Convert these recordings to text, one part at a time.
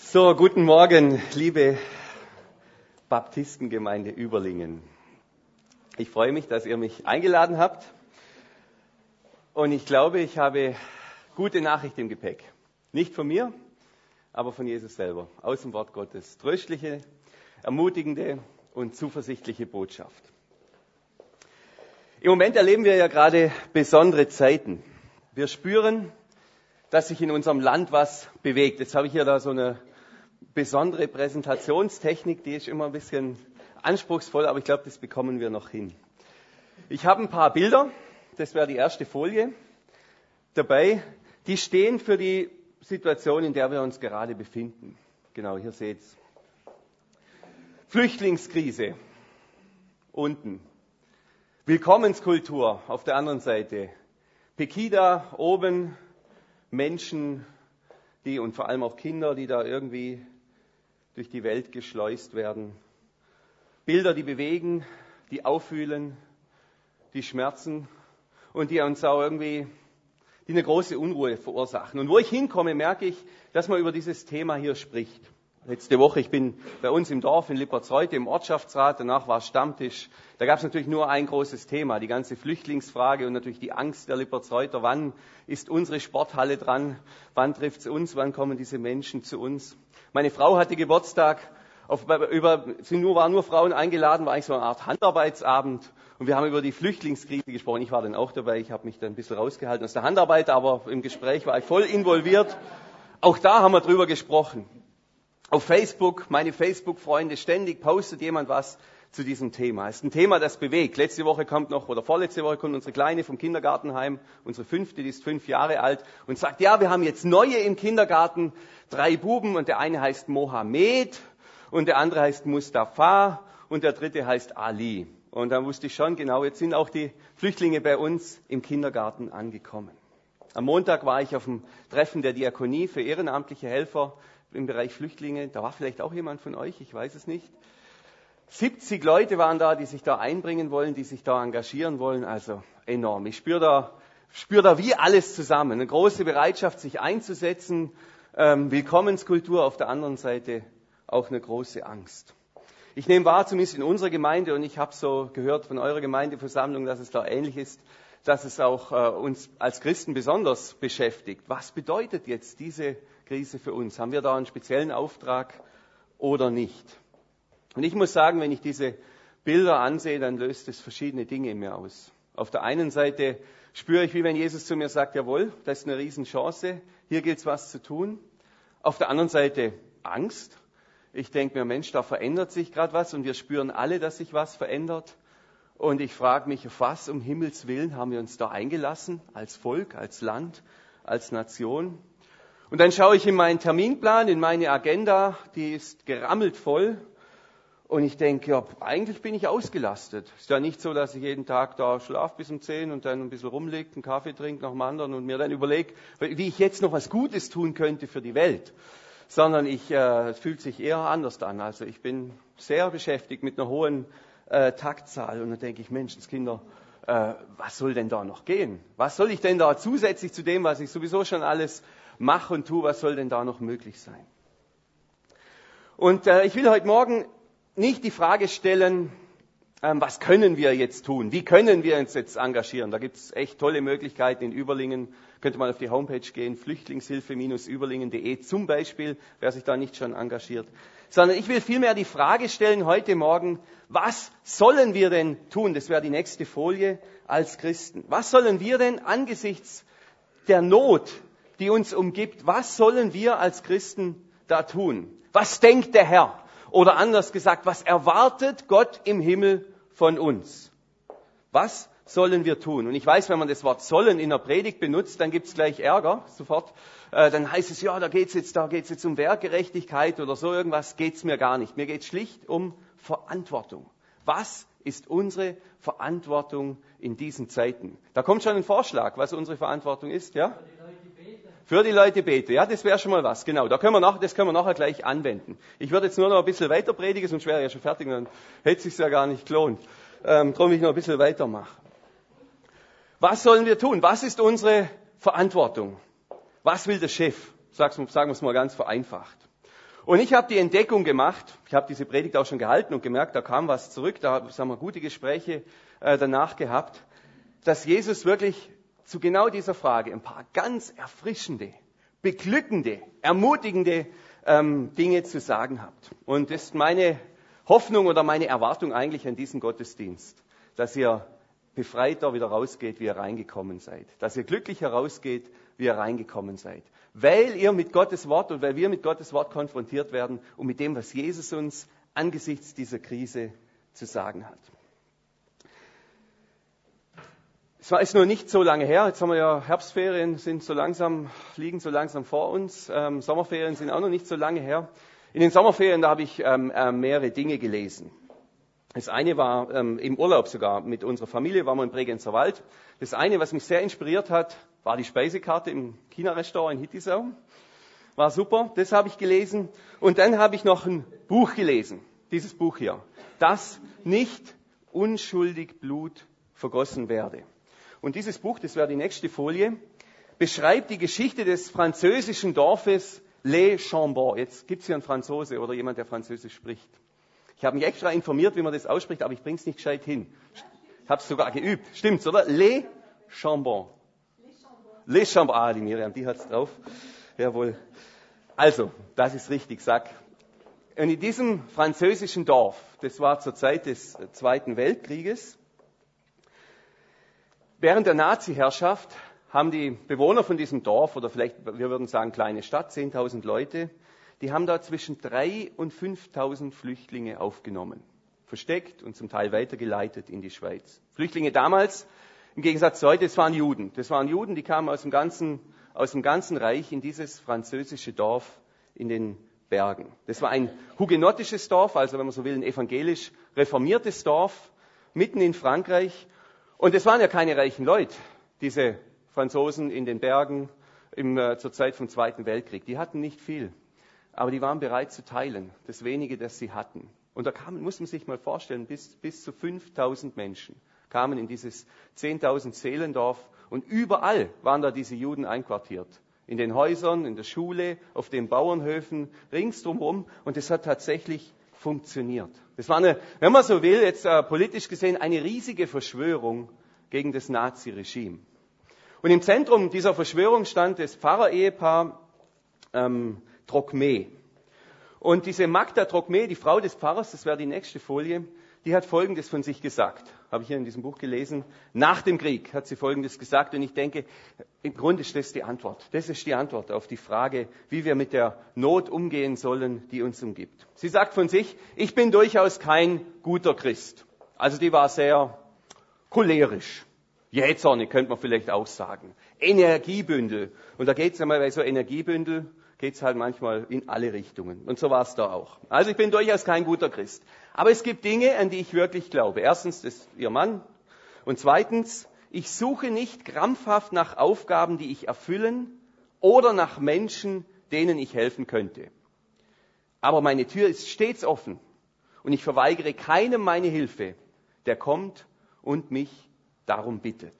So, guten Morgen, liebe Baptistengemeinde Überlingen. Ich freue mich, dass ihr mich eingeladen habt. Und ich glaube, ich habe gute Nachricht im Gepäck. Nicht von mir, aber von Jesus selber. Aus dem Wort Gottes. Tröstliche, ermutigende und zuversichtliche Botschaft. Im Moment erleben wir ja gerade besondere Zeiten. Wir spüren, dass sich in unserem Land was bewegt. Jetzt habe ich hier da so eine besondere Präsentationstechnik, die ist immer ein bisschen anspruchsvoll, aber ich glaube, das bekommen wir noch hin. Ich habe ein paar Bilder, das wäre die erste Folie, dabei, die stehen für die Situation, in der wir uns gerade befinden. Genau, hier seht's. Flüchtlingskrise, unten. Willkommenskultur auf der anderen Seite. Pegida oben, Menschen, die und vor allem auch Kinder, die da irgendwie durch die Welt geschleust werden. Bilder, die bewegen, die aufwühlen, die schmerzen und die uns auch irgendwie, die eine große Unruhe verursachen. Und wo ich hinkomme, merke ich, dass man über dieses Thema hier spricht. Letzte Woche, ich bin bei uns im Dorf in Lippertsreuth im Ortschaftsrat, danach war Stammtisch. Da gab es natürlich nur ein großes Thema, die ganze Flüchtlingsfrage und natürlich die Angst der Lippertsreuther. Wann ist unsere Sporthalle dran? Wann trifft es uns? Wann kommen diese Menschen zu uns? Meine Frau hatte Geburtstag, waren nur Frauen eingeladen, war eigentlich so eine Art Handarbeitsabend. Und wir haben über die Flüchtlingskrise gesprochen. Ich war dann auch dabei, ich habe mich dann ein bisschen rausgehalten aus der Handarbeit, aber im Gespräch war ich voll involviert. Auch da haben wir drüber gesprochen. Auf Facebook, meine Facebook-Freunde, ständig postet jemand was zu diesem Thema. Es ist ein Thema, das bewegt. Vorletzte Woche kommt unsere Kleine vom Kindergartenheim, unsere 5., die ist 5 Jahre alt, und sagt, ja, wir haben jetzt neue im Kindergarten, 3 Buben, und der eine heißt Mohammed, und der andere heißt Mustafa, und der dritte heißt Ali. Und dann wusste ich schon, genau, jetzt sind auch die Flüchtlinge bei uns im Kindergarten angekommen. Am Montag war ich auf dem Treffen der Diakonie für ehrenamtliche Helfer im Bereich Flüchtlinge. Da war vielleicht auch jemand von euch, ich weiß es nicht. 70 Leute waren da, die sich da einbringen wollen, die sich da engagieren wollen. Also enorm. Ich spüre da wie alles zusammen. Eine große Bereitschaft, sich einzusetzen. Willkommenskultur, auf der anderen Seite auch eine große Angst. Ich nehme wahr, zumindest in unserer Gemeinde, und ich habe so gehört von eurer Gemeindeversammlung, dass es da ähnlich ist, dass es auch uns als Christen besonders beschäftigt. Was bedeutet jetzt diese Krise für uns? Haben wir da einen speziellen Auftrag oder nicht? Und ich muss sagen, wenn ich diese Bilder ansehe, dann löst es verschiedene Dinge in mir aus. Auf der einen Seite spüre ich, wie wenn Jesus zu mir sagt, jawohl, das ist eine Riesenchance, hier gilt es was zu tun. Auf der anderen Seite Angst. Ich denke mir, Mensch, da verändert sich gerade was und wir spüren alle, dass sich was verändert. Und ich frage mich, auf was um Himmels Willen haben wir uns da eingelassen, als Volk, als Land, als Nation? Und dann schaue ich in meinen Terminplan, in meine Agenda, die ist gerammelt voll. Und ich denke, ja, eigentlich bin ich ausgelastet. Ist ja nicht so, dass ich jeden Tag da schlafe bis um 10 und dann ein bisschen rumliege, einen Kaffee trinke nach dem anderen und mir dann überlege, wie ich jetzt noch was Gutes tun könnte für die Welt. Sondern es fühlt sich eher anders an. Also ich bin sehr beschäftigt mit einer hohen Taktzahl. Und dann denke ich, Menschenskinder, was soll denn da noch gehen? Was soll ich denn da zusätzlich zu dem, was ich sowieso schon alles mache und tue, was soll denn da noch möglich sein? Und ich will heute Morgen nicht die Frage stellen, was können wir jetzt tun? Wie können wir uns jetzt engagieren? Da gibt es echt tolle Möglichkeiten in Überlingen. Könnt ihr mal auf die Homepage gehen, flüchtlingshilfe-überlingen.de zum Beispiel, wer sich da nicht schon engagiert. Sondern ich will vielmehr die Frage stellen heute Morgen, was sollen wir denn tun? Das wäre die nächste Folie als Christen. Was sollen wir denn angesichts der Not, die uns umgibt, was sollen wir als Christen da tun? Was denkt der Herr? Oder anders gesagt, was erwartet Gott im Himmel von uns? Was sollen wir tun? Und ich weiß, wenn man das Wort sollen in der Predigt benutzt, dann gibt es gleich Ärger sofort. Dann heißt es, ja, da geht's jetzt um Werkgerechtigkeit oder so irgendwas, geht's mir gar nicht. Mir geht's schlicht um Verantwortung. Was ist unsere Verantwortung in diesen Zeiten? Da kommt schon ein Vorschlag, was unsere Verantwortung ist, ja? Für die Leute bete. Ja, das wäre schon mal was. Genau, das können wir nachher gleich anwenden. Ich würde jetzt nur noch ein bisschen weiter predigen, sonst wäre ich ja schon fertig, dann hätte es sich ja gar nicht gelohnt. Darum will ich noch ein bisschen weitermachen. Was sollen wir tun? Was ist unsere Verantwortung? Was will der Chef? Sagen wir es mal ganz vereinfacht. Und ich habe die Entdeckung gemacht, ich habe diese Predigt auch schon gehalten und gemerkt, da kam was zurück, da haben wir gute Gespräche danach gehabt, dass Jesus wirklich zu genau dieser Frage ein paar ganz erfrischende, beglückende, ermutigende Dinge zu sagen hat. Und das ist meine Hoffnung oder meine Erwartung eigentlich an diesen Gottesdienst, dass ihr befreiter wieder rausgeht, wie ihr reingekommen seid. Dass ihr glücklicher rausgeht, wie ihr reingekommen seid. Weil ihr mit Gottes Wort und weil wir mit Gottes Wort konfrontiert werden und mit dem, was Jesus uns angesichts dieser Krise zu sagen hat. Es ist noch nicht so lange her, jetzt haben wir ja Herbstferien, liegen so langsam vor uns. Sommerferien sind auch noch nicht so lange her. In den Sommerferien, da habe ich mehrere Dinge gelesen. Das eine war im Urlaub sogar mit unserer Familie, waren wir im Bregenzer Wald. Das eine, was mich sehr inspiriert hat, war die Speisekarte im China-Restaurant in Hittisau. War super, das habe ich gelesen. Und dann habe ich noch ein Buch gelesen, dieses Buch hier. Dass nicht unschuldig Blut vergossen werde. Und dieses Buch, das wäre die nächste Folie, beschreibt die Geschichte des französischen Dorfes Les Chambon. Jetzt gibt es hier einen Franzose oder jemand, der Französisch spricht. Ich habe mich extra informiert, wie man das ausspricht, aber ich bringe es nicht gescheit hin. Ich habe es sogar geübt. Stimmt's, oder? Les Chambon. Les Chambon. Ah, die Miriam, die hat's drauf. Jawohl. Also, das ist richtig, sag. Und in diesem französischen Dorf, das war zur Zeit des Zweiten Weltkrieges, während der Nazi-Herrschaft haben die Bewohner von diesem Dorf, oder vielleicht, wir würden sagen, kleine Stadt, 10.000 Leute, die haben da zwischen 3.000 und 5.000 Flüchtlinge aufgenommen, versteckt und zum Teil weitergeleitet in die Schweiz. Flüchtlinge damals, im Gegensatz zu heute, das waren Juden. Das waren Juden, die kamen aus dem ganzen Reich in dieses französische Dorf in den Bergen. Das war ein hugenottisches Dorf, also wenn man so will, ein evangelisch reformiertes Dorf, mitten in Frankreich. Und es waren ja keine reichen Leute, diese Franzosen in den Bergen zur Zeit vom Zweiten Weltkrieg. Die hatten nicht viel. Aber die waren bereit zu teilen, das wenige, das sie hatten. Und da muss man sich mal vorstellen, bis zu 5.000 Menschen kamen in dieses 10.000 Seelendorf und überall waren da diese Juden einquartiert. In den Häusern, in der Schule, auf den Bauernhöfen, ringsdrumherum. Und es hat tatsächlich funktioniert. Das war wenn man so will, jetzt politisch gesehen, eine riesige Verschwörung gegen das Nazi-Regime. Und im Zentrum dieser Verschwörung stand das Pfarrerehepaar Trocmé. Und diese Magda Trocmé, die Frau des Pfarrers, das wäre die nächste Folie, die hat Folgendes von sich gesagt. Habe ich hier in diesem Buch gelesen. Nach dem Krieg hat sie Folgendes gesagt. Und ich denke, im Grunde ist das die Antwort. Das ist die Antwort auf die Frage, wie wir mit der Not umgehen sollen, die uns umgibt. Sie sagt von sich, ich bin durchaus kein guter Christ. Also die war sehr cholerisch. Jähzornig könnte man vielleicht auch sagen. Energiebündel. Und da geht es einmal bei so Energiebündel, geht es halt manchmal in alle Richtungen. Und so war es da auch. Also ich bin durchaus kein guter Christ. Aber es gibt Dinge, an die ich wirklich glaube. Erstens, das ist ihr Mann. Und zweitens, ich suche nicht krampfhaft nach Aufgaben, die ich erfüllen oder nach Menschen, denen ich helfen könnte. Aber meine Tür ist stets offen und ich verweigere keinem meine Hilfe, der kommt und mich darum bittet.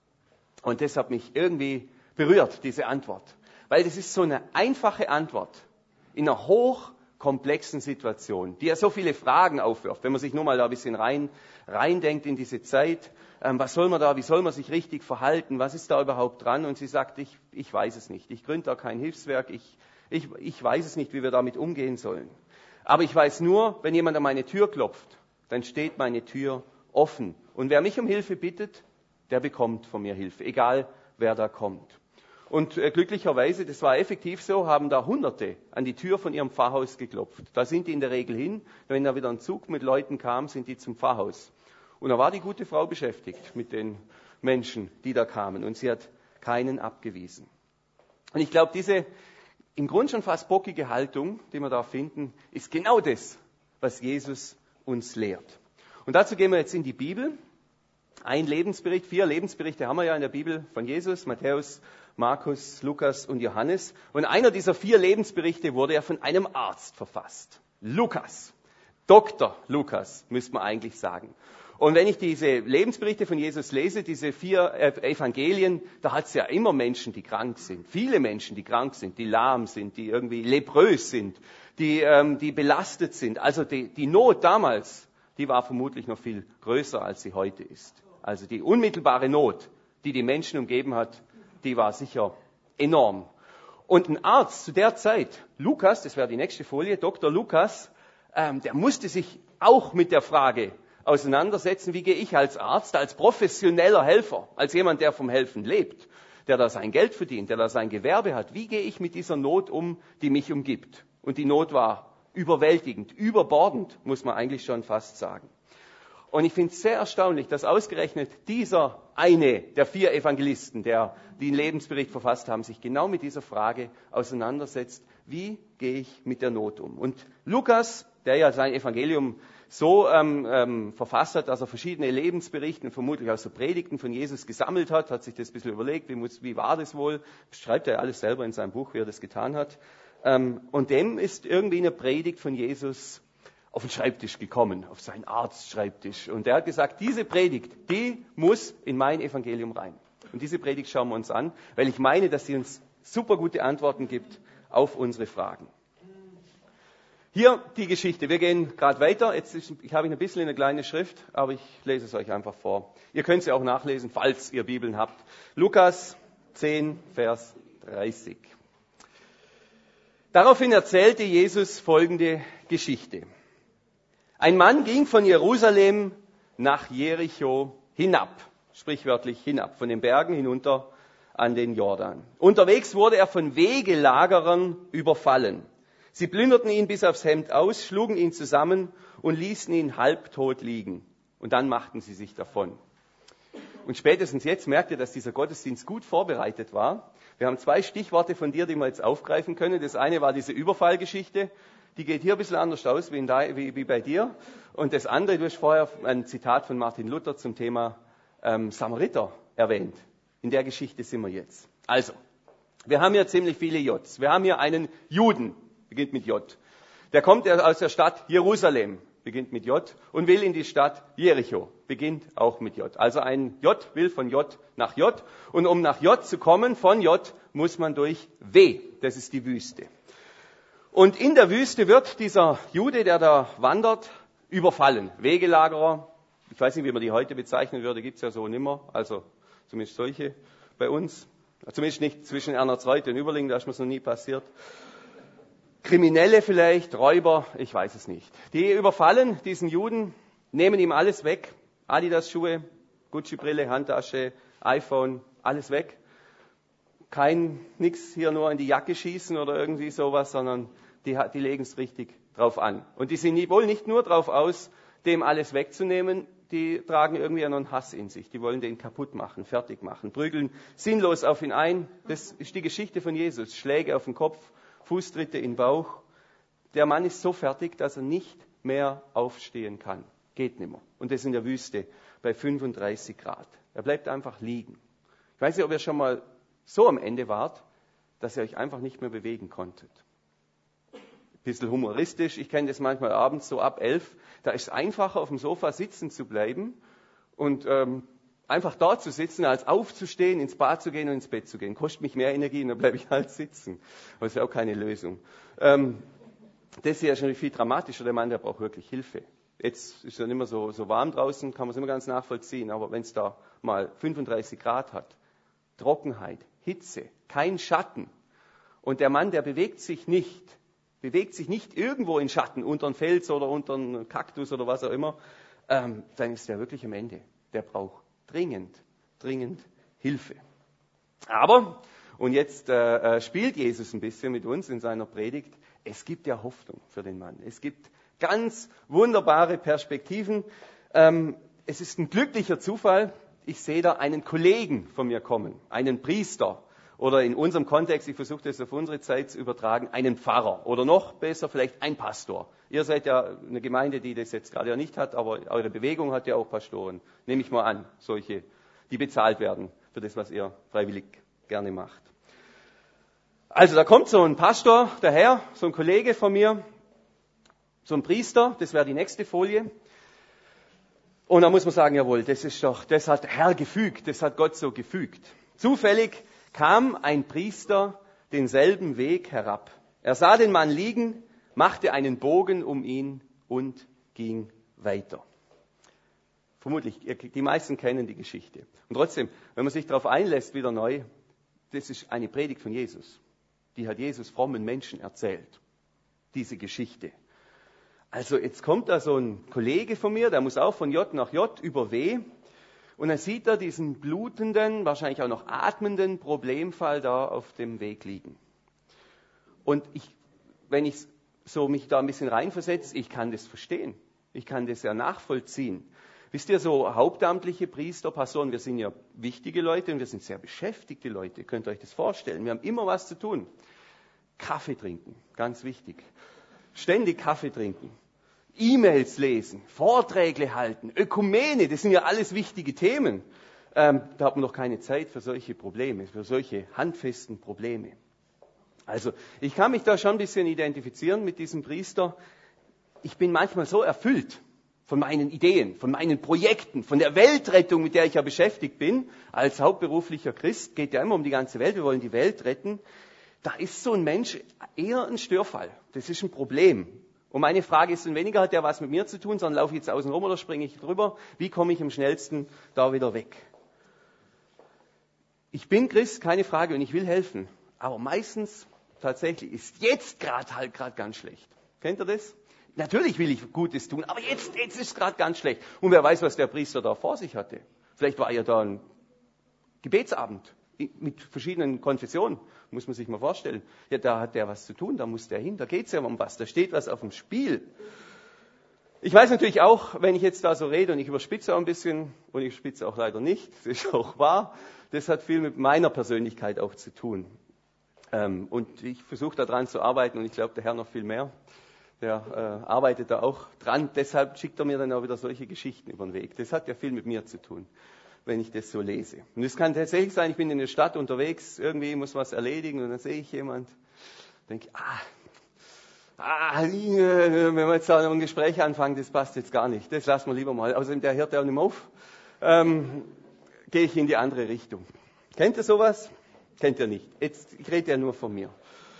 Und das hat mich irgendwie berührt, diese Antwort. Weil das ist so eine einfache Antwort in einer hochkomplexen Situation, die ja so viele Fragen aufwirft. Wenn man sich nur mal da ein bisschen reindenkt in diese Zeit, was soll man da, wie soll man sich richtig verhalten, was ist da überhaupt dran? Und sie sagt, ich weiß es nicht, ich gründe da kein Hilfswerk, ich weiß es nicht, wie wir damit umgehen sollen. Aber ich weiß nur, wenn jemand an meine Tür klopft, dann steht meine Tür offen. Und wer mich um Hilfe bittet, der bekommt von mir Hilfe, egal wer da kommt. Und glücklicherweise, das war effektiv so, haben da Hunderte an die Tür von ihrem Pfarrhaus geklopft. Da sind die in der Regel hin. Wenn da wieder ein Zug mit Leuten kam, sind die zum Pfarrhaus. Und da war die gute Frau beschäftigt mit den Menschen, die da kamen. Und sie hat keinen abgewiesen. Und ich glaube, diese im Grunde schon fast bockige Haltung, die wir da finden, ist genau das, was Jesus uns lehrt. Und dazu gehen wir jetzt in die Bibel. Ein Lebensbericht, 4 Lebensberichte haben wir ja in der Bibel von Jesus, Matthäus, Markus, Lukas und Johannes. Und einer dieser 4 Lebensberichte wurde ja von einem Arzt verfasst. Lukas. Dr. Lukas, müsste man eigentlich sagen. Und wenn ich diese Lebensberichte von Jesus lese, diese 4 Evangelien, da hat es ja immer Menschen, die krank sind. Viele Menschen, die krank sind, die lahm sind, die irgendwie leprös sind, die belastet sind. Also die Not damals, die war vermutlich noch viel größer, als sie heute ist. Also die unmittelbare Not, die die Menschen umgeben hat, die war sicher enorm. Und ein Arzt zu der Zeit, Lukas, das wäre die nächste Folie, Dr. Lukas, der musste sich auch mit der Frage auseinandersetzen, wie gehe ich als Arzt, als professioneller Helfer, als jemand, der vom Helfen lebt, der da sein Geld verdient, der da sein Gewerbe hat, wie gehe ich mit dieser Not um, die mich umgibt? Und die Not war überwältigend, überbordend, muss man eigentlich schon fast sagen. Und ich finde es sehr erstaunlich, dass ausgerechnet dieser eine der 4 Evangelisten, die einen Lebensbericht verfasst haben, sich genau mit dieser Frage auseinandersetzt, wie gehe ich mit der Not um? Und Lukas, der ja sein Evangelium so verfasst hat, dass er verschiedene Lebensberichte, vermutlich aus so Predigten von Jesus gesammelt hat sich das ein bisschen überlegt, wie war das wohl, schreibt er alles selber in seinem Buch, wie er das getan hat. Und dem ist irgendwie eine Predigt von Jesus auf den Schreibtisch gekommen, auf seinen Arztschreibtisch. Und der hat gesagt, diese Predigt, die muss in mein Evangelium rein. Und diese Predigt schauen wir uns an, weil ich meine, dass sie uns super gute Antworten gibt auf unsere Fragen. Hier die Geschichte. Wir gehen gerade weiter. Ich habe ein bisschen eine kleine Schrift, aber ich lese es euch einfach vor. Ihr könnt sie auch nachlesen, falls ihr Bibeln habt. Lukas 10, Vers 30. Daraufhin erzählte Jesus folgende Geschichte. Ein Mann ging von Jerusalem nach Jericho hinab, sprichwörtlich hinab, von den Bergen hinunter an den Jordan. Unterwegs wurde er von Wegelagerern überfallen. Sie plünderten ihn bis aufs Hemd aus, schlugen ihn zusammen und ließen ihn halbtot liegen. Und dann machten sie sich davon. Und spätestens jetzt merkt ihr, dass dieser Gottesdienst gut vorbereitet war. Wir haben 2 Stichworte von dir, die wir jetzt aufgreifen können. Das eine war diese Überfallgeschichte. Die geht hier ein bisschen anders aus wie bei dir. Und das andere, du hast vorher ein Zitat von Martin Luther zum Thema Samariter erwähnt. In der Geschichte sind wir jetzt. Also, wir haben hier ziemlich viele J's. Wir haben hier einen Juden, beginnt mit J. Der kommt aus der Stadt Jerusalem, beginnt mit J, und will in die Stadt Jericho, beginnt auch mit J. Also ein J will von J nach J. Und um nach J zu kommen, von J, muss man durch W, das ist die Wüste. Und in der Wüste wird dieser Jude, der da wandert, überfallen. Wegelagerer, ich weiß nicht, wie man die heute bezeichnen würde, gibt es ja so nimmer, also zumindest solche bei uns. Zumindest nicht zwischen Ernerzreuth und Überlingen, da ist mir es noch nie passiert. Kriminelle vielleicht, Räuber, ich weiß es nicht. Die überfallen diesen Juden, nehmen ihm alles weg. Adidas-Schuhe, Gucci-Brille, Handtasche, iPhone, alles weg. Nichts hier nur in die Jacke schießen oder irgendwie sowas, sondern die legen es richtig drauf an. Und die sind wohl nicht nur drauf aus, dem alles wegzunehmen, die tragen irgendwie einen Hass in sich. Die wollen den kaputt machen, fertig machen, prügeln sinnlos auf ihn ein. Das ist die Geschichte von Jesus. Schläge auf den Kopf, Fußtritte in den Bauch. Der Mann ist so fertig, dass er nicht mehr aufstehen kann. Geht nicht mehr. Und das in der Wüste bei 35 Grad. Er bleibt einfach liegen. Ich weiß nicht, ob ihr schon mal so am Ende wart, dass ihr euch einfach nicht mehr bewegen konntet. Ein bisschen humoristisch, ich kenne das manchmal abends so ab 11, da ist es einfacher auf dem Sofa sitzen zu bleiben und einfach dort zu sitzen, als aufzustehen, ins Bad zu gehen und ins Bett zu gehen. Kostet mich mehr Energie und dann bleibe ich halt sitzen. Aber das ist ja auch keine Lösung. Das hier ist schon viel dramatischer, der Mann, der braucht wirklich Hilfe. Jetzt ist es ja nicht mehr so warm draußen, kann man es immer ganz nachvollziehen, aber wenn es da mal 35 Grad hat, Trockenheit, Hitze, kein Schatten. Und der Mann, der bewegt sich nicht irgendwo in Schatten, unter einem Fels oder unter einem Kaktus oder was auch immer, dann ist der wirklich am Ende. Der braucht dringend Hilfe. Aber, und jetzt spielt Jesus ein bisschen mit uns in seiner Predigt, es gibt ja Hoffnung für den Mann. Es gibt ganz wunderbare Perspektiven. Es ist ein glücklicher Zufall, ich sehe da einen Kollegen von mir kommen, einen Priester oder in unserem Kontext, ich versuche das auf unsere Zeit zu übertragen, einen Pfarrer oder noch besser vielleicht ein Pastor. Ihr seid ja eine Gemeinde, die das jetzt gerade ja nicht hat, aber eure Bewegung hat ja auch Pastoren. Nehme ich mal an, solche, die bezahlt werden für das, was ihr freiwillig gerne macht. Also da kommt so ein Pastor daher, so ein Kollege von mir, so ein Priester, das wäre die nächste Folie. Und da muss man sagen, jawohl, das hat der Herr gefügt, das hat Gott so gefügt. Zufällig kam ein Priester denselben Weg herab. Er sah den Mann liegen, machte einen Bogen um ihn und ging weiter. Vermutlich, die meisten kennen die Geschichte. Und trotzdem, wenn man sich darauf einlässt, wieder neu, das ist eine Predigt von Jesus. Die hat Jesus frommen Menschen erzählt, diese Geschichte. Also jetzt kommt da so ein Kollege von mir, der muss auch von J nach J über W. Und dann sieht er diesen blutenden, wahrscheinlich auch noch atmenden Problemfall da auf dem Weg liegen. Und wenn ich so mich da ein bisschen reinversetze, ich kann das verstehen. Ich kann das ja nachvollziehen. Wisst ihr, so hauptamtliche Priester, Pastoren, wir sind ja wichtige Leute und wir sind sehr beschäftigte Leute. Könnt ihr euch das vorstellen? Wir haben immer was zu tun. Kaffee trinken, ganz wichtig. Ständig Kaffee trinken, E-Mails lesen, Vorträge halten, Ökumene, das sind ja alles wichtige Themen. Da hat man doch keine Zeit für solche Probleme, für solche handfesten Probleme. Also ich kann mich da schon ein bisschen identifizieren mit diesem Priester. Ich bin manchmal so erfüllt von meinen Ideen, von meinen Projekten, von der Weltrettung, mit der ich ja beschäftigt bin. Als hauptberuflicher Christ geht ja immer um die ganze Welt, wir wollen die Welt retten. Da ist so ein Mensch eher ein Störfall. Das ist ein Problem. Und meine Frage ist, weniger hat der was mit mir zu tun, sondern laufe ich jetzt außen rum oder springe ich drüber? Wie komme ich am schnellsten da wieder weg? Ich bin Christ, keine Frage, und ich will helfen. Aber meistens tatsächlich ist jetzt gerade ganz schlecht. Kennt ihr das? Natürlich will ich Gutes tun, aber jetzt ist es gerade ganz schlecht. Und wer weiß, was der Priester da vor sich hatte. Vielleicht war ja da ein Gebetsabend mit verschiedenen Konfessionen, muss man sich mal vorstellen. Ja, da hat der was zu tun, da muss der hin, da geht es ja um was, da steht was auf dem Spiel. Ich weiß natürlich auch, wenn ich jetzt da so rede und ich überspitze auch ein bisschen, und ich spitze auch leider nicht, das ist auch wahr, das hat viel mit meiner Persönlichkeit auch zu tun. Und ich versuche da dran zu arbeiten und ich glaube, der Herr noch viel mehr. Der arbeitet da auch dran, deshalb schickt er mir dann auch wieder solche Geschichten über den Weg. Das hat ja viel mit mir zu tun, wenn ich das so lese. Und es kann tatsächlich sein, ich bin in der Stadt unterwegs, irgendwie muss was erledigen und dann sehe ich jemand, denke, wenn wir jetzt da ein Gespräch anfangen, das passt jetzt gar nicht, das lassen wir lieber mal. Außerdem, der hört ja auch nicht mehr auf, gehe ich in die andere Richtung. Kennt ihr sowas? Kennt ihr nicht. Jetzt, ich rede ja nur von mir.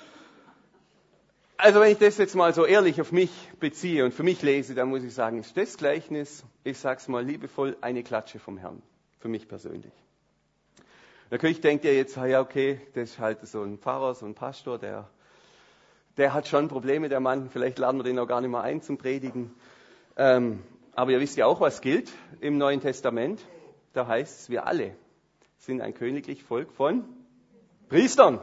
Also wenn ich das jetzt mal so ehrlich auf mich beziehe und für mich lese, dann muss ich sagen, ist das Gleichnis, ich sag's mal liebevoll, eine Klatsche vom Herrn. Für mich persönlich. Natürlich denkt ihr jetzt, ja okay, das ist halt so ein Pfarrer, so ein Pastor, der hat schon Probleme, der Mann, vielleicht laden wir den auch gar nicht mehr ein zum Predigen. Aber ihr wisst ja auch, was gilt im Neuen Testament. Da heißt es, wir alle sind ein königlich Volk von Priestern.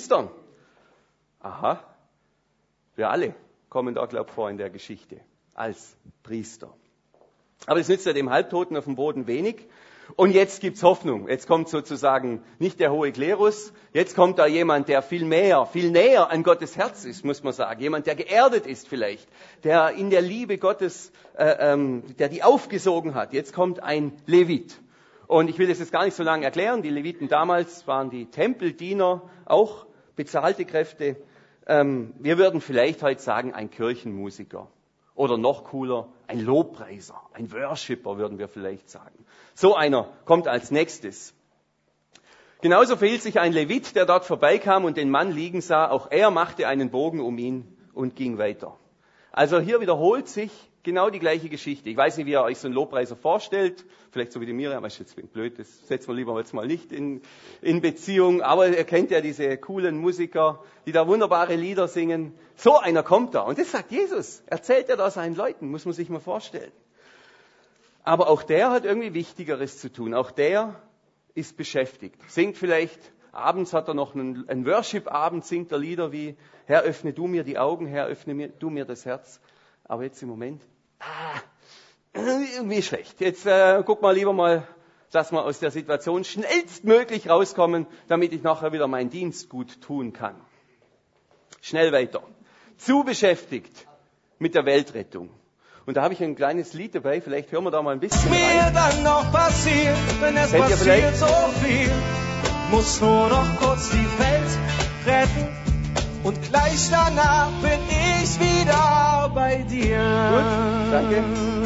Aha. Wir alle kommen da, glaube ich, vor in der Geschichte als Priester. Aber das nützt ja dem Halbtoten auf dem Boden wenig. Und jetzt gibt's Hoffnung. Jetzt kommt sozusagen nicht der hohe Klerus, jetzt kommt da jemand, der viel näher an Gottes Herz ist, muss man sagen. Jemand, der geerdet ist vielleicht, der in der Liebe Gottes, der die aufgesogen hat. Jetzt kommt ein Levit. Und ich will das jetzt gar nicht so lange erklären. Die Leviten damals waren die Tempeldiener, auch bezahlte Kräfte. Wir würden vielleicht heute sagen, ein Kirchenmusiker. Oder noch cooler, ein Lobpreiser, ein Worshipper würden wir vielleicht sagen. So einer kommt als nächstes. Genauso verhielt sich ein Levit, der dort vorbeikam und den Mann liegen sah. Auch er machte einen Bogen um ihn und ging weiter. Also hier wiederholt sich genau die gleiche Geschichte. Ich weiß nicht, wie ihr euch so einen Lobpreiser vorstellt. Vielleicht so wie die Miriam, ist jetzt blöd, das setzen wir lieber jetzt mal nicht in Beziehung. Aber ihr kennt ja diese coolen Musiker, die da wunderbare Lieder singen. So einer kommt da. Und das sagt Jesus. Erzählt er da seinen Leuten, muss man sich mal vorstellen. Aber auch der hat irgendwie Wichtigeres zu tun. Auch der ist beschäftigt. Singt vielleicht, abends hat er noch einen Worship-Abend, singt er Lieder wie Herr, öffne du mir die Augen, Herr, öffne du mir das Herz. Aber jetzt im Moment, irgendwie schlecht. Jetzt guck mal lieber mal, dass wir aus der Situation schnellstmöglich rauskommen, damit ich nachher wieder meinen Dienst gut tun kann. Schnell weiter. Zu beschäftigt mit der Weltrettung. Und da habe ich ein kleines Lied dabei, vielleicht hören wir da mal ein bisschen rein. Was mir dann noch passiert, wenn es passiert so viel, muss nur noch kurz die Welt retten und gleich danach bin ich wieder bei dir. Gut, danke.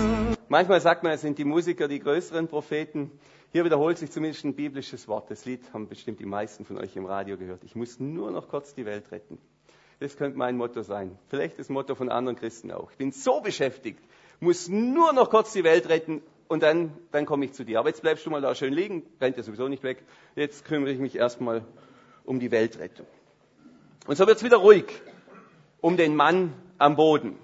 Manchmal sagt man, es sind die Musiker die größeren Propheten. Hier wiederholt sich zumindest ein biblisches Wort. Das Lied haben bestimmt die meisten von euch im Radio gehört. Ich muss nur noch kurz die Welt retten. Das könnte mein Motto sein. Vielleicht das Motto von anderen Christen auch. Ich bin so beschäftigt, muss nur noch kurz die Welt retten und dann komme ich zu dir. Aber jetzt bleibst du mal da schön liegen, rennt ja sowieso nicht weg. Jetzt kümmere ich mich erstmal um die Weltrettung. Und so wird es wieder ruhig um den Mann am Boden.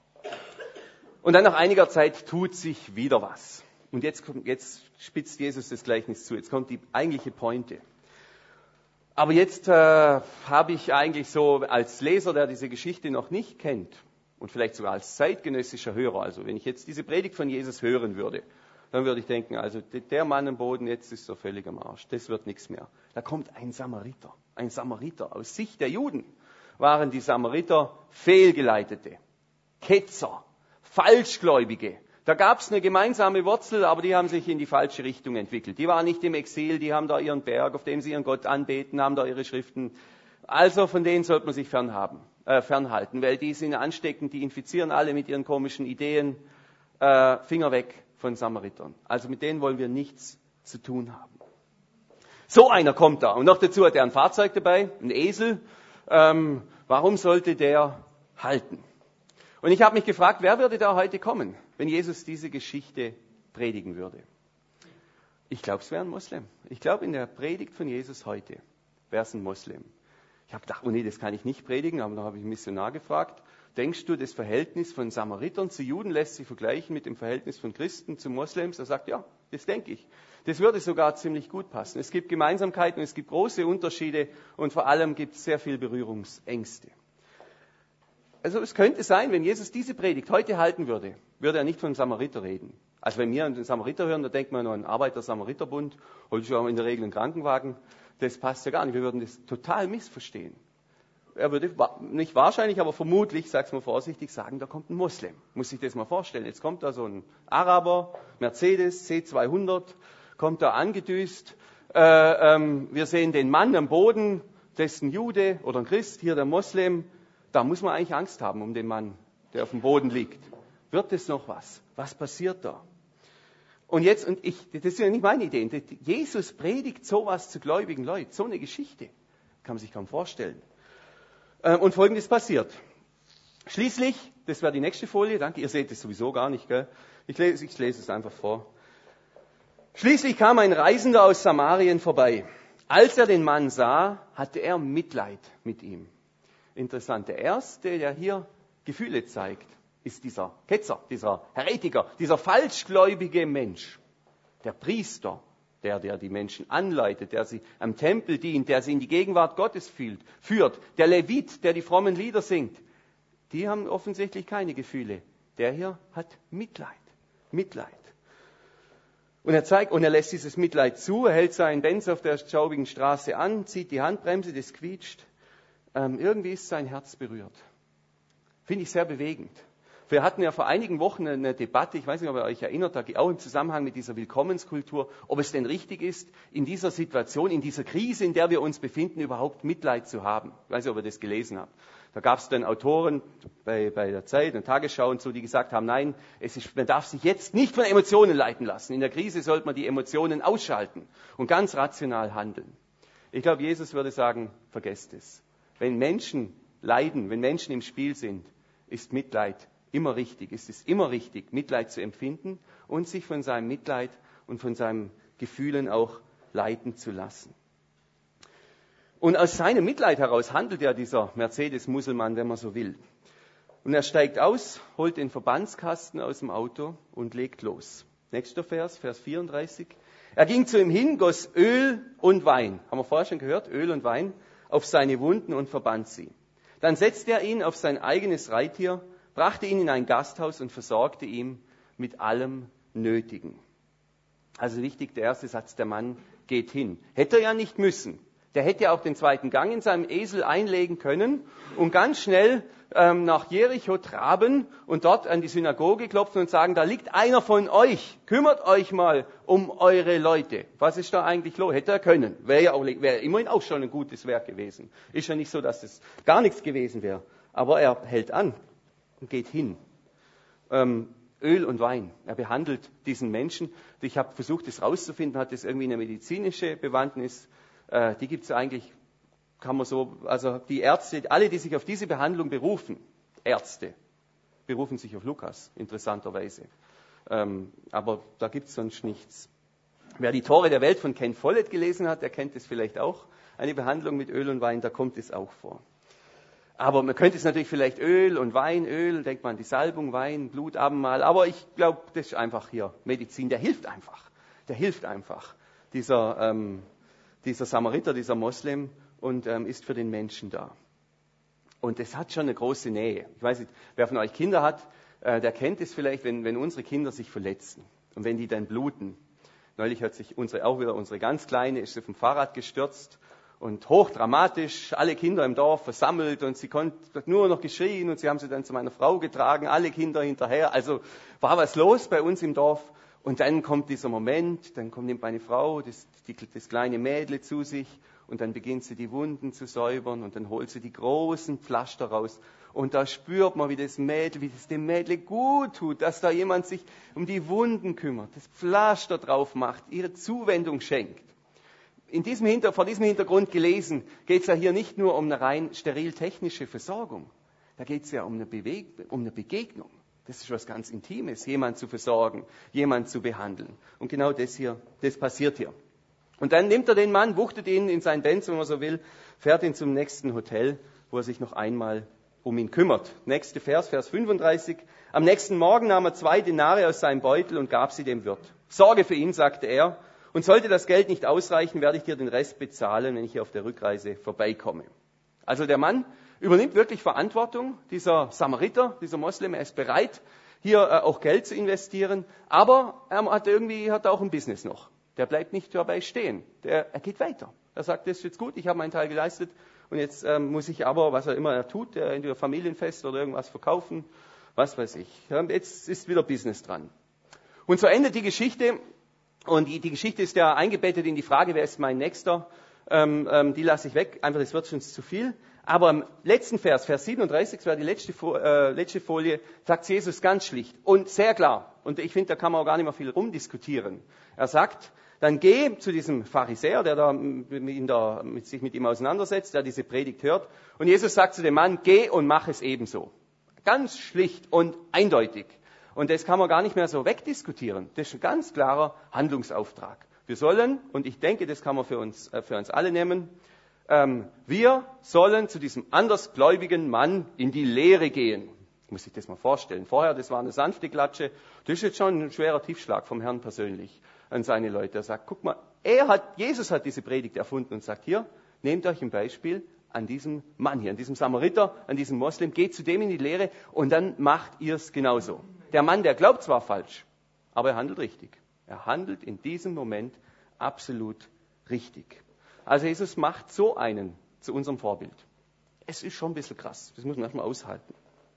Und dann nach einiger Zeit tut sich wieder was. Und jetzt spitzt Jesus das Gleichnis zu. Jetzt kommt die eigentliche Pointe. Aber jetzt habe ich eigentlich so als Leser, der diese Geschichte noch nicht kennt und vielleicht sogar als zeitgenössischer Hörer, also wenn ich jetzt diese Predigt von Jesus hören würde, dann würde ich denken, also der Mann am Boden, jetzt ist er völlig am Arsch. Das wird nichts mehr. Da kommt ein Samariter. Ein Samariter. Aus Sicht der Juden waren die Samariter Fehlgeleitete, Ketzer, Falschgläubige. Da gab es eine gemeinsame Wurzel, aber die haben sich in die falsche Richtung entwickelt. Die waren nicht im Exil, die haben da ihren Berg, auf dem sie ihren Gott anbeten, haben da ihre Schriften. Also von denen sollte man sich fernhalten, weil die sind ansteckend, die infizieren alle mit ihren komischen Ideen. Finger weg von Samaritern. Also mit denen wollen wir nichts zu tun haben. So einer kommt da und noch dazu hat er ein Fahrzeug dabei, ein Esel. Warum sollte der halten? Und ich habe mich gefragt, wer würde da heute kommen, wenn Jesus diese Geschichte predigen würde? Ich glaube, es wäre ein Moslem. Ich glaube, in der Predigt von Jesus heute wäre es ein Moslem. Ich habe gedacht, oh nee, das kann ich nicht predigen, aber da habe ich einen Missionar gefragt. Denkst du, das Verhältnis von Samaritern zu Juden lässt sich vergleichen mit dem Verhältnis von Christen zu Moslems? Er sagt, ja, das denke ich. Das würde sogar ziemlich gut passen. Es gibt Gemeinsamkeiten, es gibt große Unterschiede und vor allem gibt es sehr viel Berührungsängste. Also es könnte sein, wenn Jesus diese Predigt heute halten würde, würde er nicht von Samariter reden. Also wenn wir einen Samariter hören, da denkt man an einen Arbeiter-Samariter-Bund, heute schon in der Regel einen Krankenwagen. Das passt ja gar nicht. Wir würden das total missverstehen. Er würde nicht wahrscheinlich, aber vermutlich, sag's mal vorsichtig, sagen, da kommt ein Moslem. Muss sich das mal vorstellen. Jetzt kommt da so ein Araber, Mercedes C200, kommt da angedüst. Wir sehen den Mann am Boden, das ist ein Jude oder ein Christ, hier der Moslem. Da muss man eigentlich Angst haben um den Mann, der auf dem Boden liegt. Wird es noch was? Was passiert da? Und das ist ja nicht meine Idee. Jesus predigt sowas zu gläubigen Leuten, so eine Geschichte. Kann man sich kaum vorstellen. Und Folgendes passiert. Schließlich, das wäre die nächste Folie, danke, ihr seht es sowieso gar nicht, gell? Ich lese es einfach vor. Schließlich kam ein Reisender aus Samarien vorbei. Als er den Mann sah, hatte er Mitleid mit ihm. Interessant, der Erste, der hier Gefühle zeigt, ist dieser Ketzer, dieser Heretiker, dieser falschgläubige Mensch. Der Priester, der die Menschen anleitet, der sie am Tempel dient, der sie in die Gegenwart Gottes führt. Der Levit, der die frommen Lieder singt. Die haben offensichtlich keine Gefühle. Der hier hat Mitleid. Und er lässt dieses Mitleid zu, er hält seinen Benz auf der staubigen Straße an, zieht die Handbremse, das quietscht. Irgendwie ist sein Herz berührt. Finde ich sehr bewegend. Wir hatten ja vor einigen Wochen eine Debatte, ich weiß nicht, ob ihr euch erinnert, auch im Zusammenhang mit dieser Willkommenskultur, ob es denn richtig ist, in dieser Situation, in dieser Krise, in der wir uns befinden, überhaupt Mitleid zu haben. Ich weiß nicht, ob ihr das gelesen habt. Da gab es dann Autoren bei der Zeit und Tagesschau und so, die gesagt haben, nein, man darf sich jetzt nicht von Emotionen leiten lassen. In der Krise sollte man die Emotionen ausschalten und ganz rational handeln. Ich glaube, Jesus würde sagen, vergesst es. Wenn Menschen leiden, wenn Menschen im Spiel sind, ist Mitleid immer richtig. Es ist immer richtig, Mitleid zu empfinden und sich von seinem Mitleid und von seinen Gefühlen auch leiten zu lassen. Und aus seinem Mitleid heraus handelt ja dieser Mercedes-Muselmann, wenn man so will. Und er steigt aus, holt den Verbandskasten aus dem Auto und legt los. Nächster Vers, Vers 34. Er ging zu ihm hin, goss Öl und Wein. Haben wir vorher schon gehört? Öl und Wein auf seine Wunden und verband sie. Dann setzte er ihn auf sein eigenes Reittier, brachte ihn in ein Gasthaus und versorgte ihn mit allem Nötigen. Also wichtig, der erste Satz, der Mann geht hin. Hätte er ja nicht müssen. Der hätte ja auch den zweiten Gang in seinem Esel einlegen können und ganz schnell nach Jericho traben und dort an die Synagoge klopfen und sagen, da liegt einer von euch, kümmert euch mal um eure Leute. Was ist da eigentlich los? Hätte er können. Wäre immerhin auch schon ein gutes Werk gewesen. Ist ja nicht so, dass es gar nichts gewesen wäre. Aber er hält an und geht hin. Öl und Wein. Er behandelt diesen Menschen. Ich habe versucht, das rauszufinden, hat das irgendwie eine medizinische Bewandtnis? Die gibt es eigentlich, kann man so, also die Ärzte, alle, die sich auf diese Behandlung berufen, Ärzte, berufen sich auf Lukas, interessanterweise. Aber da gibt es sonst nichts. Wer die Tore der Welt von Ken Follett gelesen hat, der kennt es vielleicht auch. Eine Behandlung mit Öl und Wein, da kommt es auch vor. Aber man könnte es natürlich vielleicht Öl und Wein, Öl, denkt man an die Salbung, Wein, Blut, Abendmahl. Aber ich glaube, das ist einfach hier Medizin, der hilft einfach. Der hilft einfach. Dieser Samariter, dieser Moslem und ist für den Menschen da. Und das hat schon eine große Nähe. Ich weiß nicht, wer von euch Kinder hat, der kennt es vielleicht, wenn unsere Kinder sich verletzen und wenn die dann bluten. Neulich hat sich unsere ganz Kleine, ist vom Fahrrad gestürzt und hochdramatisch, alle Kinder im Dorf versammelt und sie hat nur noch geschrien und sie haben sie dann zu meiner Frau getragen, alle Kinder hinterher. Also war was los bei uns im Dorf. Und dann kommt dieser Moment, dann nimmt meine Frau das kleine Mädel zu sich und dann beginnt sie die Wunden zu säubern und dann holt sie die großen Pflaster raus. Und da spürt man, wie es dem Mädel gut tut, dass da jemand sich um die Wunden kümmert, das Pflaster drauf macht, ihre Zuwendung schenkt. Vor diesem Hintergrund gelesen, geht es ja hier nicht nur um eine rein steril-technische Versorgung. Da geht es ja um eine Begegnung. Das ist was ganz Intimes, jemand zu versorgen, jemand zu behandeln. Und genau das passiert hier. Und dann nimmt er den Mann, wuchtet ihn in sein Benz, wenn man so will, fährt ihn zum nächsten Hotel, wo er sich noch einmal um ihn kümmert. Nächste Vers 35. Am nächsten Morgen nahm er 2 Denare aus seinem Beutel und gab sie dem Wirt. Sorge für ihn, sagte er, und sollte das Geld nicht ausreichen, werde ich dir den Rest bezahlen, wenn ich hier auf der Rückreise vorbeikomme. Also der Mann übernimmt wirklich Verantwortung, dieser Samariter, dieser Moslem, er ist bereit, hier auch Geld zu investieren, aber er hat auch ein Business noch. Der bleibt nicht dabei stehen, er geht weiter. Er sagt, das ist jetzt gut, ich habe meinen Teil geleistet und jetzt muss ich aber, was er immer tut, entweder Familienfest oder irgendwas verkaufen, was weiß ich. Jetzt ist wieder Business dran. Und so endet die Geschichte und die Geschichte ist ja eingebettet in die Frage, wer ist mein Nächster? Die lasse ich weg, einfach das wird schon zu viel. Aber im letzten Vers 37, das wäre die letzte Folie, sagt Jesus ganz schlicht und sehr klar. Und ich finde, da kann man auch gar nicht mehr viel rumdiskutieren. Er sagt, dann geh zu diesem Pharisäer, der da sich mit ihm auseinandersetzt, der diese Predigt hört. Und Jesus sagt zu dem Mann, geh und mach es ebenso. Ganz schlicht und eindeutig. Und das kann man gar nicht mehr so wegdiskutieren. Das ist ein ganz klarer Handlungsauftrag. Wir sollen, und ich denke, das kann man für uns alle nehmen, wir sollen zu diesem andersgläubigen Mann in die Lehre gehen. Muss ich das mal vorstellen. Vorher, das war eine sanfte Klatsche. Das ist jetzt schon ein schwerer Tiefschlag vom Herrn persönlich an seine Leute. Er sagt, guck mal, Jesus hat diese Predigt erfunden und sagt, hier, nehmt euch ein Beispiel an diesem Mann hier, an diesem Samariter, an diesem Moslem, geht zu dem in die Lehre und dann macht ihr es genauso. Der Mann, der glaubt zwar falsch, aber er handelt richtig. Er handelt in diesem Moment absolut richtig. Also Jesus macht so einen zu unserem Vorbild. Es ist schon ein bisschen krass, das muss man erstmal aushalten.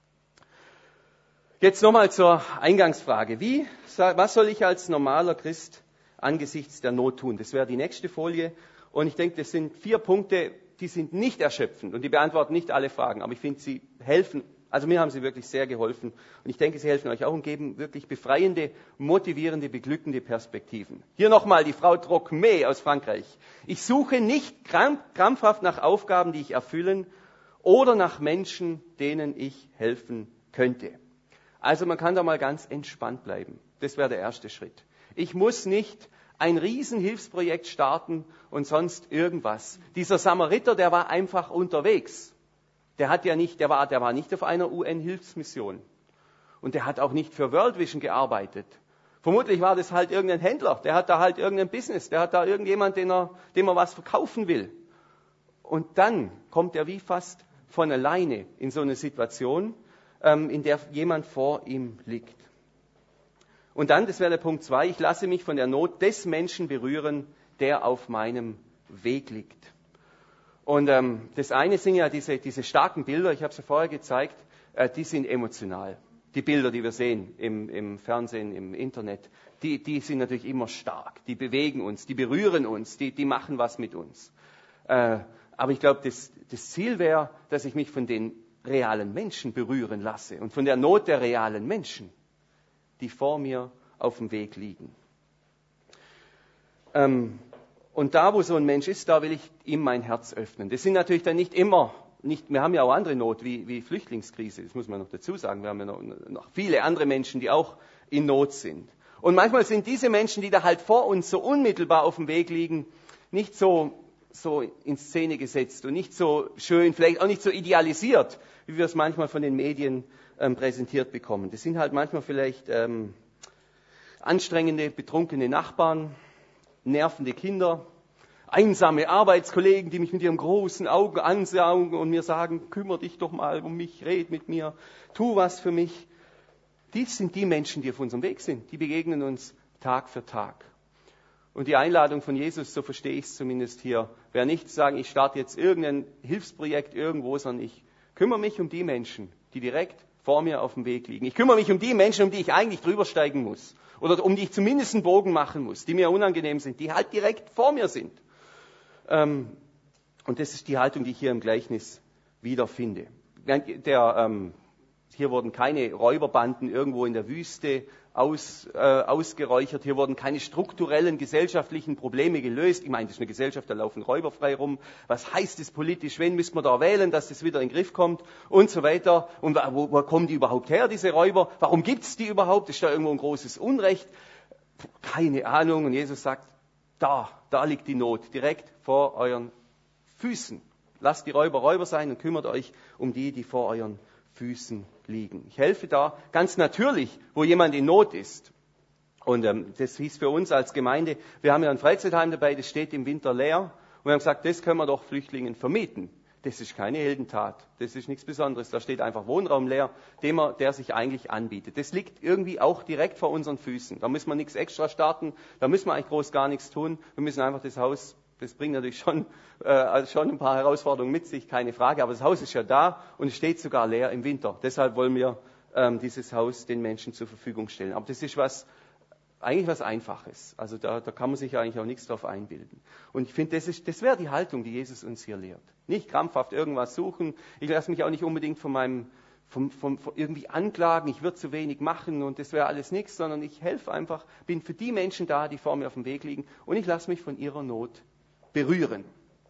Jetzt nochmal zur Eingangsfrage. Was soll ich als normaler Christ angesichts der Not tun? Das wäre die nächste Folie. Und ich denke, das sind 4 Punkte, die sind nicht erschöpfend und die beantworten nicht alle Fragen. Aber ich finde, sie helfen, also mir haben sie wirklich sehr geholfen. Und ich denke, sie helfen euch auch und geben wirklich befreiende, motivierende, beglückende Perspektiven. Hier nochmal die Frau Trocmé aus Frankreich. Ich suche nicht krampfhaft nach Aufgaben, die ich erfüllen oder nach Menschen, denen ich helfen könnte. Also man kann da mal ganz entspannt bleiben. Das wäre der erste Schritt. Ich muss nicht ein Riesenhilfsprojekt starten und sonst irgendwas. Dieser Samariter, der war einfach unterwegs. Der war nicht auf einer UN-Hilfsmission. Und der hat auch nicht für World Vision gearbeitet. Vermutlich war das halt irgendein Händler, der hat da halt irgendein Business, der hat da irgendjemand, dem er was verkaufen will. Und dann kommt er wie fast von alleine in so eine Situation, in der jemand vor ihm liegt. Und dann, das wäre der Punkt 2, ich lasse mich von der Not des Menschen berühren, der auf meinem Weg liegt. Und das eine sind ja diese starken Bilder, ich habe es ja vorher gezeigt, die sind emotional. Die Bilder, die wir sehen im Fernsehen, im Internet, die sind natürlich immer stark. Die bewegen uns, die berühren uns, die machen was mit uns. Aber ich glaube, das Ziel wäre, dass ich mich von den realen Menschen berühren lasse und von der Not der realen Menschen. die vor mir auf dem Weg liegen. Und da, wo so ein Mensch ist, da will ich ihm mein Herz öffnen. Das sind natürlich dann nicht immer, wir haben ja auch andere Not, wie Flüchtlingskrise, das muss man noch dazu sagen. Wir haben ja noch viele andere Menschen, die auch in Not sind. Und manchmal sind diese Menschen, die da halt vor uns so unmittelbar auf dem Weg liegen, nicht so in Szene gesetzt und nicht so schön, vielleicht auch nicht so idealisiert, wie wir es manchmal von den Medien präsentiert bekommen. Das sind halt manchmal vielleicht anstrengende, betrunkene Nachbarn, nervende Kinder, einsame Arbeitskollegen, die mich mit ihren großen Augen ansaugen und mir sagen, kümmere dich doch mal um mich, red mit mir, tu was für mich. Dies sind die Menschen, die auf unserem Weg sind. Die begegnen uns Tag für Tag. Und die Einladung von Jesus, so verstehe ich es zumindest hier, wäre nicht zu sagen, ich starte jetzt irgendein Hilfsprojekt irgendwo, sondern ich kümmere mich um die Menschen, die direkt vor mir auf dem Weg liegen. Ich kümmere mich um die Menschen, um die ich eigentlich drüber steigen muss. Oder um die ich zumindest einen Bogen machen muss, die mir unangenehm sind, die halt direkt vor mir sind. Und das ist die Haltung, die ich hier im Gleichnis wiederfinde. Hier wurden keine Räuberbanden irgendwo in der Wüste ausgeräuchert. Hier wurden keine strukturellen gesellschaftlichen Probleme gelöst. Ich meine, das ist eine Gesellschaft, da laufen Räuber frei rum. Was heißt das politisch? Wen müssen wir da wählen, dass das wieder in den Griff kommt? Und so weiter. Und wo kommen die überhaupt her, diese Räuber? Warum gibt es die überhaupt? Ist da irgendwo ein großes Unrecht? Keine Ahnung. Und Jesus sagt, da liegt die Not, direkt vor euren Füßen. Lasst die Räuber Räuber sein und kümmert euch um die vor euren Füßen liegen. Ich helfe da ganz natürlich, wo jemand in Not ist. Und das hieß für uns als Gemeinde, wir haben ja ein Freizeitheim dabei, das steht im Winter leer. Und wir haben gesagt, das können wir doch Flüchtlingen vermieten. Das ist keine Heldentat, das ist nichts Besonderes. Da steht einfach Wohnraum leer, der sich eigentlich anbietet. Das liegt irgendwie auch direkt vor unseren Füßen. Da müssen wir nichts extra starten, da müssen wir eigentlich groß gar nichts tun. Wir müssen einfach das Haus, das bringt natürlich schon ein paar Herausforderungen mit sich, keine Frage. Aber das Haus ist ja da und es steht sogar leer im Winter. Deshalb wollen wir dieses Haus den Menschen zur Verfügung stellen. Aber das ist eigentlich was Einfaches. Also da kann man sich eigentlich auch nichts drauf einbilden. Und ich finde, das wäre die Haltung, die Jesus uns hier lehrt. Nicht krampfhaft irgendwas suchen. Ich lasse mich auch nicht unbedingt von irgendwie anklagen, ich würde zu wenig machen und das wäre alles nichts, sondern ich helfe einfach, bin für die Menschen da, die vor mir auf dem Weg liegen und ich lasse mich von ihrer Not berühren.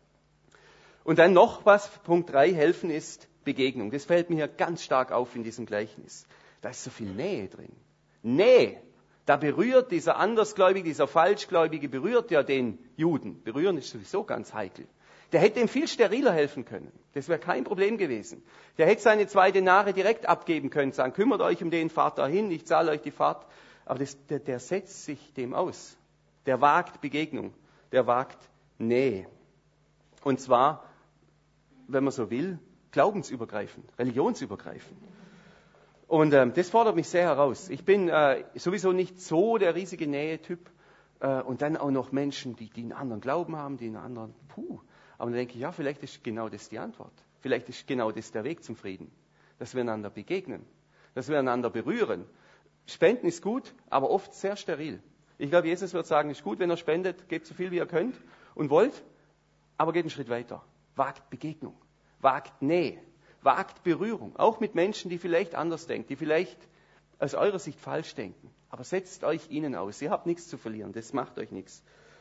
Und dann noch was, Punkt 3, helfen ist Begegnung. Das fällt mir hier ganz stark auf in diesem Gleichnis. Da ist so viel Nähe drin. Nähe. Da berührt dieser Andersgläubige, dieser Falschgläubige, berührt ja den Juden. Berühren ist sowieso ganz heikel. Der hätte ihm viel steriler helfen können. Das wäre kein Problem gewesen. Der hätte seine 2 Denare direkt abgeben können, sagen, kümmert euch um den, fahrt dahin, ich zahle euch die Fahrt. Aber der setzt sich dem aus. Der wagt Begegnung. Der wagt Nähe. Und zwar, wenn man so will, glaubensübergreifend, religionsübergreifend. Und das fordert mich sehr heraus. Ich bin sowieso nicht so der riesige Nähe-Typ. Und dann auch noch Menschen, die einen anderen Glauben haben, die einen anderen, Aber dann denke ich, ja, vielleicht ist genau das die Antwort. Vielleicht ist genau das der Weg zum Frieden. Dass wir einander begegnen. Dass wir einander berühren. Spenden ist gut, aber oft sehr steril. Ich glaube, Jesus wird sagen, es ist gut, wenn ihr spendet, gebt so viel, wie ihr könnt und wollt, aber geht einen Schritt weiter. Wagt Begegnung. Wagt Nähe. Wagt Berührung. Auch mit Menschen, die vielleicht anders denken, die vielleicht aus eurer Sicht falsch denken. Aber setzt euch ihnen aus. Ihr habt nichts zu verlieren. Das macht euch nichts.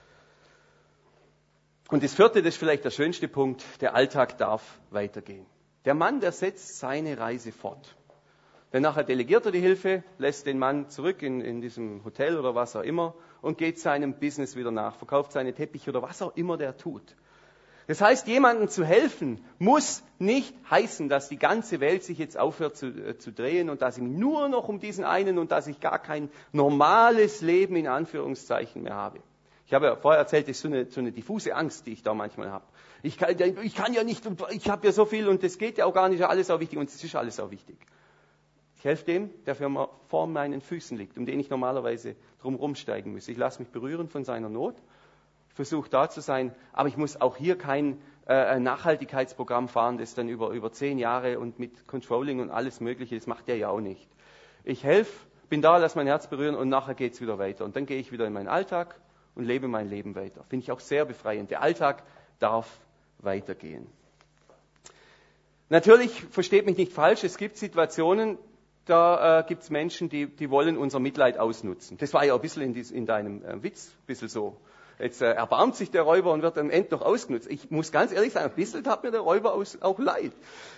Und das 4., das ist vielleicht der schönste Punkt, der Alltag darf weitergehen. Der Mann, der setzt seine Reise fort. Denn nachher delegiert er die Hilfe, lässt den Mann zurück in diesem Hotel oder was auch immer und geht seinem Business wieder nach, verkauft seine Teppiche oder was auch immer der tut. Das heißt, jemandem zu helfen, muss nicht heißen, dass die ganze Welt sich jetzt aufhört zu drehen und dass ich mich nur noch um diesen einen und dass ich gar kein normales Leben in Anführungszeichen mehr habe. Ich habe ja vorher erzählt, das ist so eine diffuse Angst, die ich da manchmal habe. Ich kann ja nicht, ich habe ja so viel und das geht ja auch gar nicht, alles auch wichtig und es ist alles auch wichtig. Ich helfe dem, der vor meinen Füßen liegt, um den ich normalerweise drum rumsteigen muss. Ich lasse mich berühren von seiner Not. Versuche da zu sein, aber ich muss auch hier kein Nachhaltigkeitsprogramm fahren, das dann über 10 Jahre und mit Controlling und alles Mögliche, das macht der ja auch nicht. Ich helfe, bin da, lasse mein Herz berühren und nachher geht es wieder weiter. Und dann gehe ich wieder in meinen Alltag und lebe mein Leben weiter. Finde ich auch sehr befreiend. Der Alltag darf weitergehen. Natürlich, versteht mich nicht falsch, es gibt Situationen, da gibt es Menschen, die wollen unser Mitleid ausnutzen. Das war ja ein bisschen in deinem Witz ein bisschen so. Jetzt erbarmt sich der Räuber und wird am Ende noch ausgenutzt. Ich muss ganz ehrlich sagen, ein bisschen tat mir der Räuber auch leid.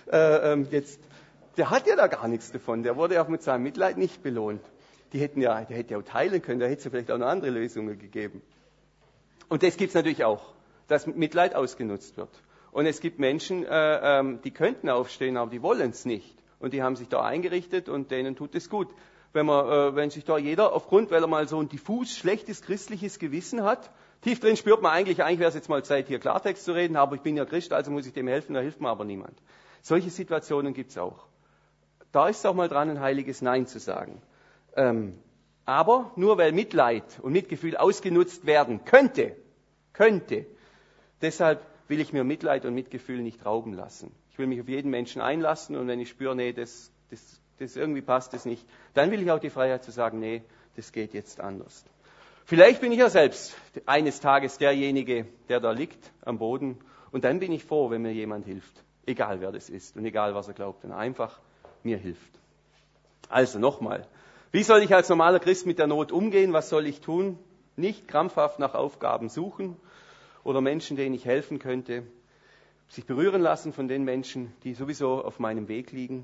Der hat ja da gar nichts davon. Der wurde auch mit seinem Mitleid nicht belohnt. Der hätte ja auch teilen können, da hätte es ja vielleicht auch noch andere Lösungen gegeben. Und das gibt es natürlich auch, dass Mitleid ausgenutzt wird. Und es gibt Menschen, die könnten aufstehen, aber die wollen es nicht. Und die haben sich da eingerichtet und denen tut es gut. Wenn sich da jeder aufgrund, weil er mal so ein diffus schlechtes christliches Gewissen hat, tief drin spürt man eigentlich wäre es jetzt mal Zeit, hier Klartext zu reden, aber ich bin ja Christ, also muss ich dem helfen, da hilft mir aber niemand. Solche Situationen gibt es auch. Da ist es auch mal dran, ein heiliges Nein zu sagen. Aber nur weil Mitleid und Mitgefühl ausgenutzt werden könnte, deshalb will ich mir Mitleid und Mitgefühl nicht rauben lassen. Ich will mich auf jeden Menschen einlassen und wenn ich spüre, nee, das irgendwie passt das nicht, dann will ich auch die Freiheit zu sagen, nee, das geht jetzt anders. Vielleicht bin ich ja selbst eines Tages derjenige, der da liegt am Boden und dann bin ich froh, wenn mir jemand hilft. Egal wer das ist und egal was er glaubt und einfach mir hilft. Also nochmal, wie soll ich als normaler Christ mit der Not umgehen? Was soll ich tun? Nicht krampfhaft nach Aufgaben suchen oder Menschen, denen ich helfen könnte. Sich berühren lassen von den Menschen, die sowieso auf meinem Weg liegen.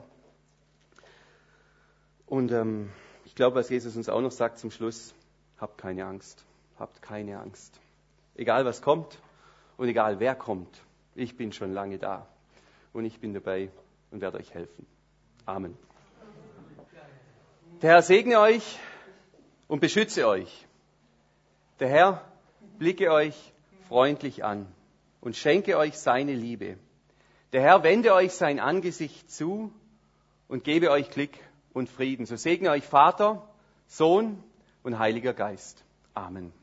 Und ich glaube, was Jesus uns auch noch sagt zum Schluss, habt keine Angst. Habt keine Angst. Egal was kommt und egal wer kommt, ich bin schon lange da und ich bin dabei und werde euch helfen. Amen. Der Herr segne euch und beschütze euch. Der Herr blicke euch freundlich an und schenke euch seine Liebe. Der Herr wende euch sein Angesicht zu und gebe euch Glück und Frieden. So segne euch Vater, Sohn und Heiliger Geist. Amen.